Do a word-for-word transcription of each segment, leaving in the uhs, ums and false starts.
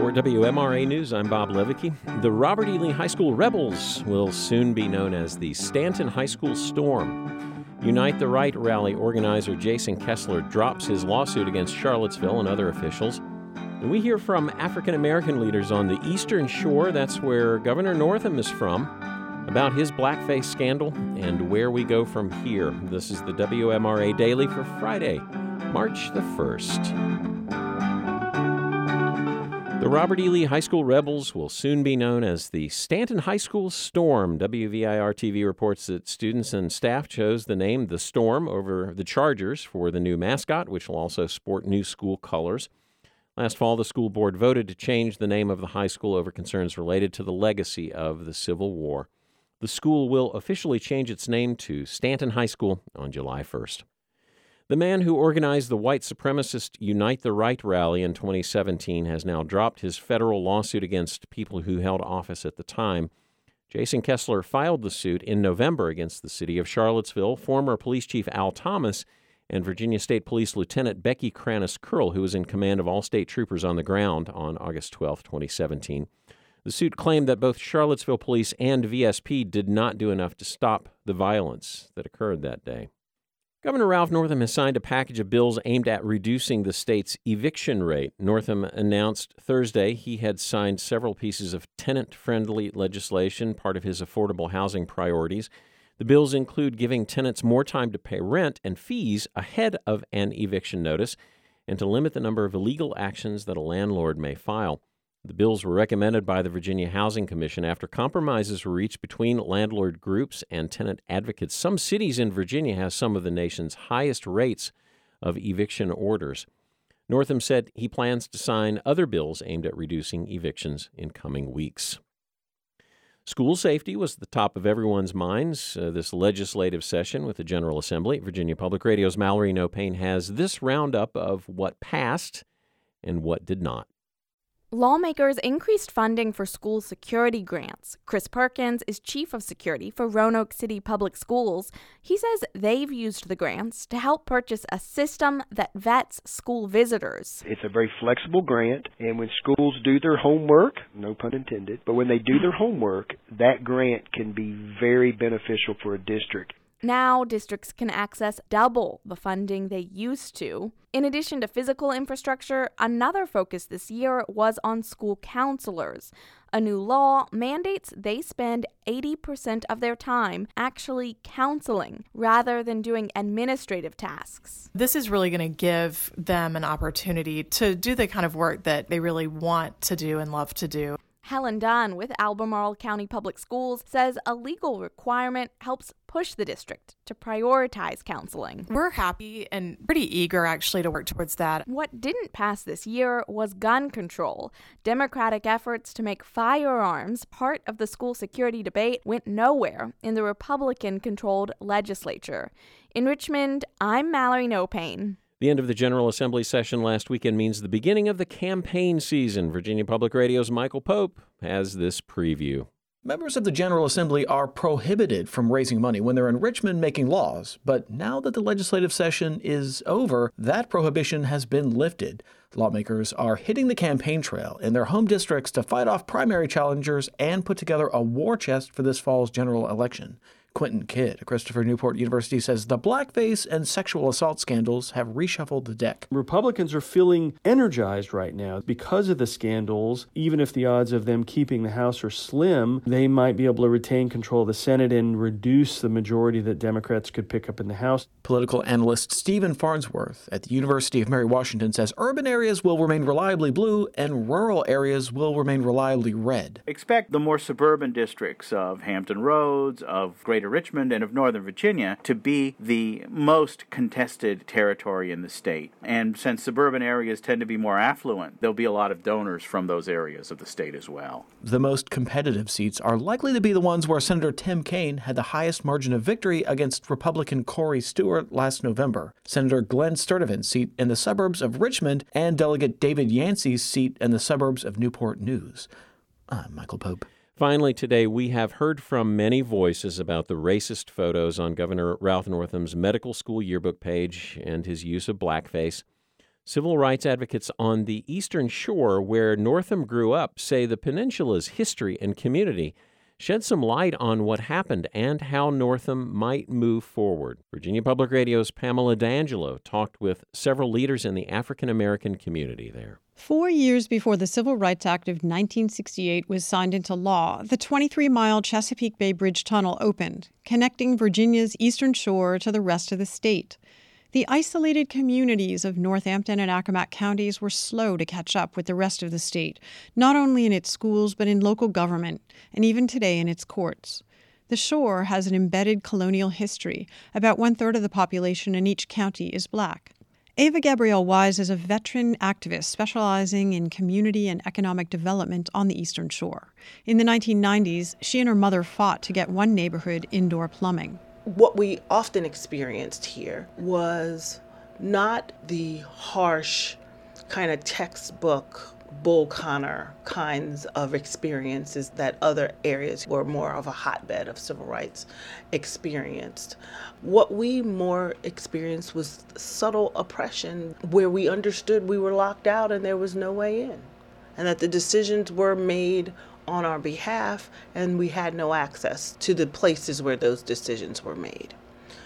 For W M R A News, I'm Bob Levicki. The Robert E. Lee High School Rebels will soon be known as the Stanton High School Storm. Unite the Right rally organizer Jason Kessler drops his lawsuit against Charlottesville and other officials. And we hear from African-American leaders on the Eastern Shore, that's where Governor Northam is from, about his blackface scandal and where we go from here. This is the W M R A Daily for Friday, March the first. The Robert E. Lee High School Rebels will soon be known as the Stanton High School Storm. W V I R-T V reports that students and staff chose the name The Storm over the Chargers for the new mascot, which will also sport new school colors. Last fall, the school board voted to change the name of the high school over concerns related to the legacy of the Civil War. The school will officially change its name to Stanton High School on July first. The man who organized the white supremacist Unite the Right rally in twenty seventeen has now dropped his federal lawsuit against people who held office at the time. Jason Kessler filed the suit in November against the city of Charlottesville, former police chief Al Thomas, and Virginia State Police Lieutenant Becky Cranis Curl, who was in command of all state troopers on the ground on August twelfth, twenty seventeen. The suit claimed that both Charlottesville Police and V S P did not do enough to stop the violence that occurred that day. Governor Ralph Northam has signed a package of bills aimed at reducing the state's eviction rate. Northam announced Thursday he had signed several pieces of tenant-friendly legislation, part of his affordable housing priorities. The bills include giving tenants more time to pay rent and fees ahead of an eviction notice and to limit the number of illegal actions that a landlord may file. The bills were recommended by the Virginia Housing Commission after compromises were reached between landlord groups and tenant advocates. Some cities in Virginia have some of the nation's highest rates of eviction orders. Northam said he plans to sign other bills aimed at reducing evictions in coming weeks. School safety was at the top of everyone's minds uh, this legislative session with the General Assembly. Virginia Public Radio's Mallory No Pain has this roundup of what passed and what did not. Lawmakers increased funding for school security grants. Chris Perkins is chief of security for Roanoke City Public Schools. He says they've used the grants to help purchase a system that vets school visitors. It's a very flexible grant, and when schools do their homework, no pun intended, but when they do their homework, that grant can be very beneficial for a district. Now, districts can access double the funding they used to. In addition to physical infrastructure, another focus this year was on school counselors. A new law mandates they spend eighty percent of their time actually counseling rather than doing administrative tasks. This is really going to give them an opportunity to do the kind of work that they really want to do and love to do. Helen Dunn with Albemarle County Public Schools says a legal requirement helps push the district to prioritize counseling. We're happy and pretty eager, actually, to work towards that. What didn't pass this year was gun control. Democratic efforts to make firearms part of the school security debate went nowhere in the Republican-controlled legislature. In Richmond, I'm Mallory No Pain. The end of the General Assembly session last weekend means the beginning of the campaign season. Virginia Public Radio's Michael Pope has this preview. Members of the General Assembly are prohibited from raising money when they're in Richmond making laws. But now that the legislative session is over, that prohibition has been lifted. Lawmakers are hitting the campaign trail in their home districts to fight off primary challengers and put together a war chest for this fall's general election. Quentin Kidd at Christopher Newport University says the blackface and sexual assault scandals have reshuffled the deck. Republicans are feeling energized right now because of the scandals. Even if the odds of them keeping the House are slim, they might be able to retain control of the Senate and reduce the majority that Democrats could pick up in the House. Political analyst Stephen Farnsworth at the University of Mary Washington says urban areas will remain reliably blue and rural areas will remain reliably red. Expect the more suburban districts of Hampton Roads, of Greater Richmond, and of Northern Virginia to be the most contested territory in the state. And since suburban areas tend to be more affluent, there'll be a lot of donors from those areas of the state as well. The most competitive seats are likely to be the ones where Senator Tim Kaine had the highest margin of victory against Republican Corey Stewart last November, Senator Glenn Sturdivant's seat in the suburbs of Richmond, and Delegate David Yancey's seat in the suburbs of Newport News. I'm Michael Pope. Finally, today, we have heard from many voices about the racist photos on Governor Ralph Northam's medical school yearbook page and his use of blackface. Civil rights advocates on the Eastern Shore, where Northam grew up, say the peninsula's history and community shed some light on what happened and how Northam might move forward. Virginia Public Radio's Pamela D'Angelo talked with several leaders in the African American community there. Four years before the Civil Rights Act of nineteen sixty-eight was signed into law, the twenty-three mile Chesapeake Bay Bridge Tunnel opened, connecting Virginia's Eastern Shore to the rest of the state. The isolated communities of Northampton and Accomack counties were slow to catch up with the rest of the state, not only in its schools but in local government, and even today in its courts. The shore has an embedded colonial history. About one-third of the population in each county is black. Ava Gabrielle Wise is a veteran activist specializing in community and economic development on the Eastern Shore. In the nineteen nineties, she and her mother fought to get one neighborhood indoor plumbing. What we often experienced here was not the harsh kind of textbook Bull Connor kinds of experiences that other areas were more of a hotbed of civil rights experienced. What we more experienced was subtle oppression where we understood we were locked out and there was no way in, and that the decisions were made on our behalf and we had no access to the places where those decisions were made.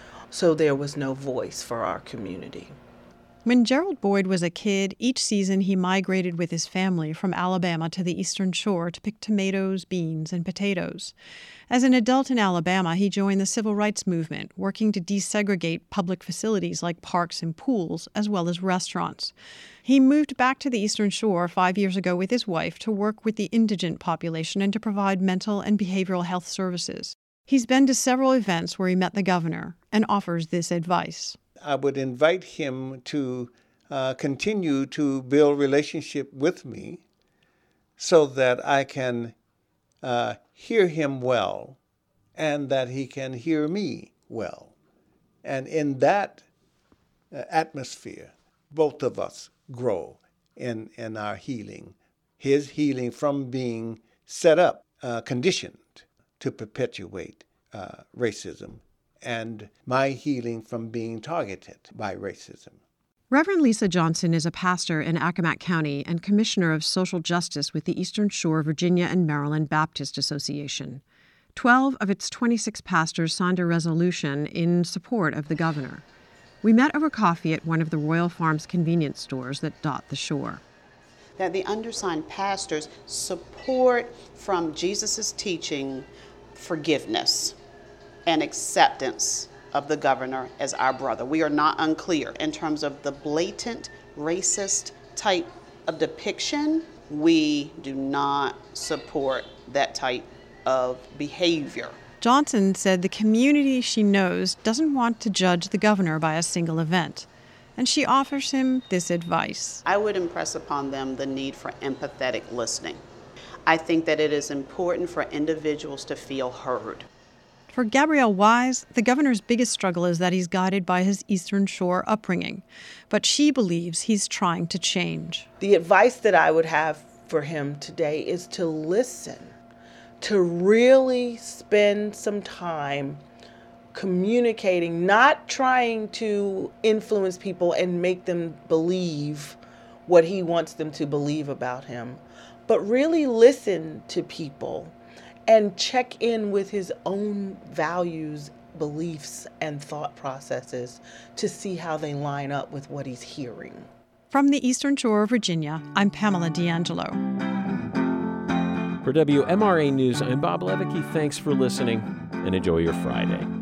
So there was no voice for our community. When Gerald Boyd was a kid, each season he migrated with his family from Alabama to the Eastern Shore to pick tomatoes, beans, and potatoes. As an adult in Alabama, he joined the civil rights movement, working to desegregate public facilities like parks and pools, as well as restaurants. He moved back to the Eastern Shore five years ago with his wife to work with the indigent population and to provide mental and behavioral health services. He's been to several events where he met the governor and offers this advice. I would invite him to uh, continue to build relationship with me so that I can uh, hear him well and that he can hear me well. And in that uh, atmosphere, both of us grow in, in our healing. His healing from being set up, uh, conditioned to perpetuate uh, racism, and my healing from being targeted by racism. Reverend Lisa Johnson is a pastor in Accomack County and Commissioner of Social Justice with the Eastern Shore Virginia and Maryland Baptist Association. Twelve of its twenty-six pastors signed a resolution in support of the governor. We met over coffee at one of the Royal Farms convenience stores that dot the shore. That the undersigned pastors support from Jesus' teaching forgiveness and acceptance of the governor as our brother. We are not unclear in terms of the blatant racist type of depiction. We do not support that type of behavior. Johnson said the community she knows doesn't want to judge the governor by a single event, and she offers him this advice. I would impress upon them the need for empathetic listening. I think that it is important for individuals to feel heard. For Gabrielle Wise, the governor's biggest struggle is that he's guided by his Eastern Shore upbringing, but she believes he's trying to change. The advice that I would have for him today is to listen, to really spend some time communicating, not trying to influence people and make them believe what he wants them to believe about him, but really listen to people and check in with his own values, beliefs, and thought processes to see how they line up with what he's hearing. From the Eastern Shore of Virginia, I'm Pamela D'Angelo. For W M R A News, I'm Bob Levicki. Thanks for listening, and enjoy your Friday.